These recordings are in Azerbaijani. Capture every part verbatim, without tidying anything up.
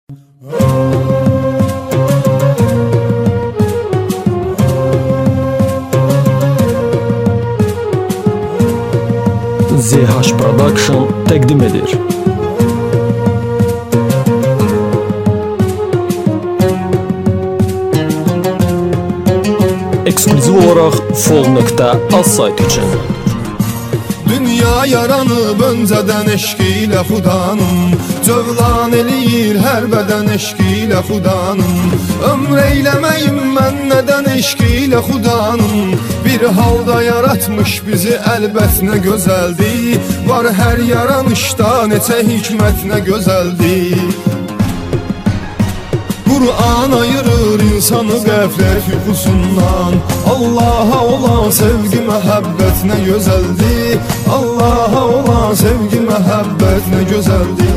Z H Production təqdim edir. Eksklüziv olaraq fol nöqtə az sayt üçün. Dünya yaranıb öncədən eşqi ilə Xudanın, cövlan eləyir hər bədən eşqi ilə Xudanın. Ömr eyləməyim mən nədən eşqi ilə Xudanın, bir halda yaratmış bizi əlbət nə gözəldir. Var hər yaranışda neçə hikmət nə gözəldir. Qur'an ayırır insanı qəflət yuxusundan, Allaha olan sevgi məhəbbət nə gözəldir. Allaha olan sevgi məhəbbət nə gözəldir.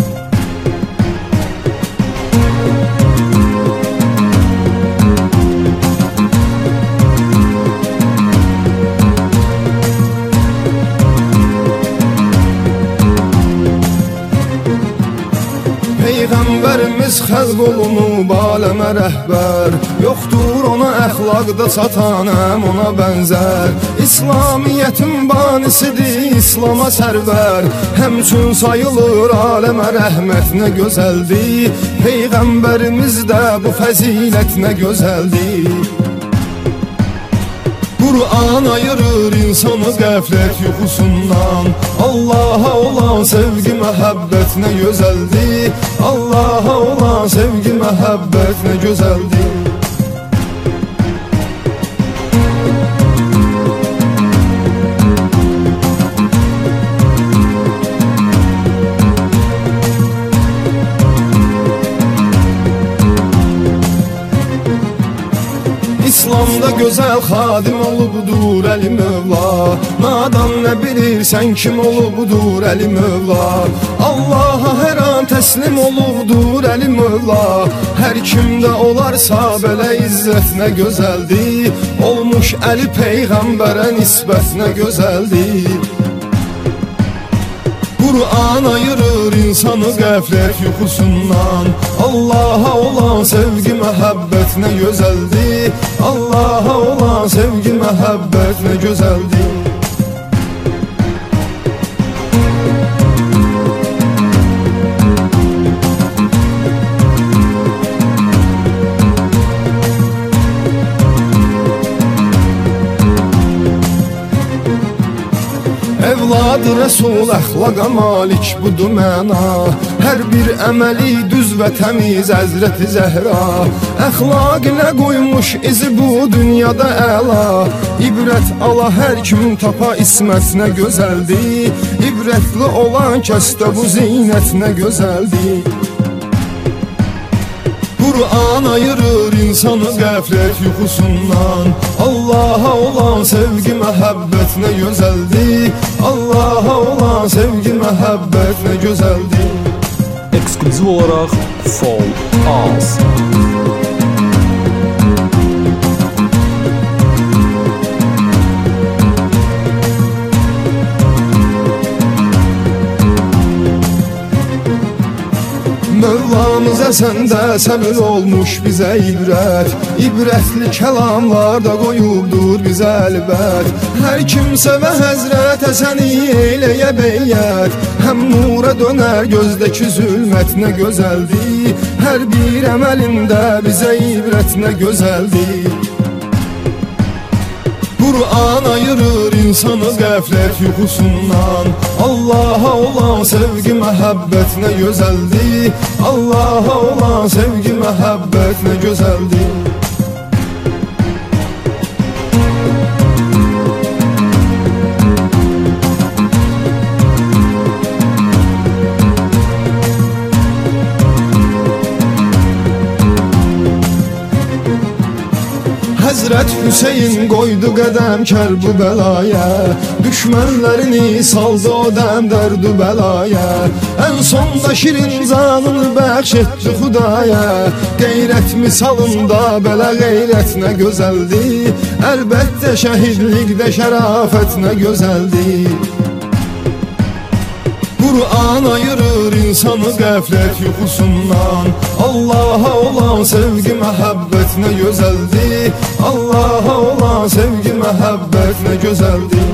Peyğəmbərimiz xəlq olunub aləmə rəhbər, yoxdur ona əxlaqda çatan həm ona bənzər. İslamiyyətin banisidir, İslama sərvər, həmçün sayılır aləmə rəhmət nə gözəldir. Peyğəmbərimiz də bu fəzilət nə gözəldir. Qur'an ayırır insanı qəflət yuxusundan, Allaha olan sevgi məhəbbət nə gözəldir. Allaha olan sevgi məhəbbət nə gözəldir. İslamda gözəl xadim olubdur Əli Mövla, nadan nə bilirsən kim olubdur Əli Mövla. Allaha hər an təslim olubdur Əli Mövla, hər kimdə olarsa belə izzət nə gözəldir. Olmuş Əli Peyğəmbərə nisbət nə gözəldir. Qur'an ayırır insanı qəflət yuxusundan, Allaha olan sevgi məhəbbət nə gözəldir. Allaha olan sevgi məhəbbət nə gözəldir. Evladı Rəsul əxlaqa malik budur məna, hər bir əməli düz və təmiz Həzrəti Zəhra. Əxlaq ilə qoymuş izi bu dünyada əla, İbrət ala hər kim tapa ismət nə gözəldir. İbrətli olan kəsdə bu zinət nə gözəldir. Qur'an ayırır insanı qəflət yuxusundan, Allaha olan sevgi məhəbbət nə gözəldir. Allaha olan sevgi məhəbbət nə gözəldir. Eksklüziv olaraq fol az. Mövlamız əsəndə səmir olmuş bizə ibrət, İbrətli kəlamlarda qoyubdur bizə əlbət. Hər kim sevə Həzrət Həsəni eyləyə beyyət, həm nura dönər gözdəki zülmət nə gözəldir. Hər bir əməlində bizə ibrət nə gözəldir. Qur'an ayırır insanı qəflət yuxusundan, Allaha olan sevgi məhəbbət nə gözəldir. Allaha olan sevgi məhəbbət nə gözəldir. Həzrət Hüseyin qoydu qədəm Kərbəlaya, düşmənlərini saldı o dəm dərdu bəlaya. Ən sonda şirin canını bəxş etdi Xudaya, qeyrət misalında belə qeyrət nə gözəldir. Əlbəttə şəhidlikdə şərafət nə gözəldir. Qur'an ayırır insanı qəflət yuxusundan, Allah'a olan sevgi məhəbbət nə gözəldir, Allah'a olan sevgi məhəbbət nə gözəldir.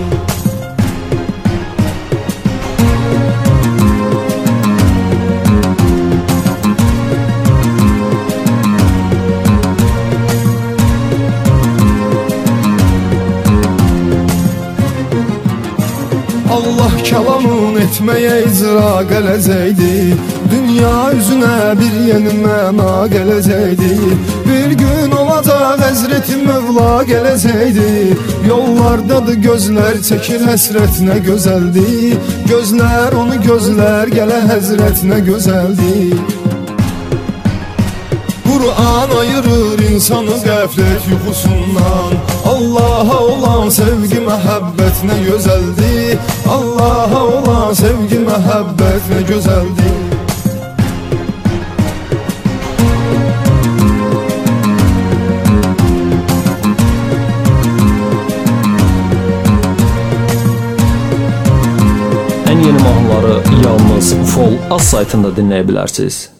Allah kəlamın etməyə icra gələcəkdi, dünya üzünə bir yeni məna gələcəkdi. Bir gün olacaq Həzreti Mövla gələcəkdi, yollardadır gözlər çəkir həsrət nə gözəldir. Gözlər onu gözlər gələ həzrət nə gözəldir. Kur'an ayırır insanı qəflət yuxusundan, Allah'a olan sevgi məhəbbət nə gözəldir, Allah'a olan sevgi məhəbbət nə gözəldir. Ən yeni mahnıları yalnız Fol Az saytında dinləyə bilərsiniz.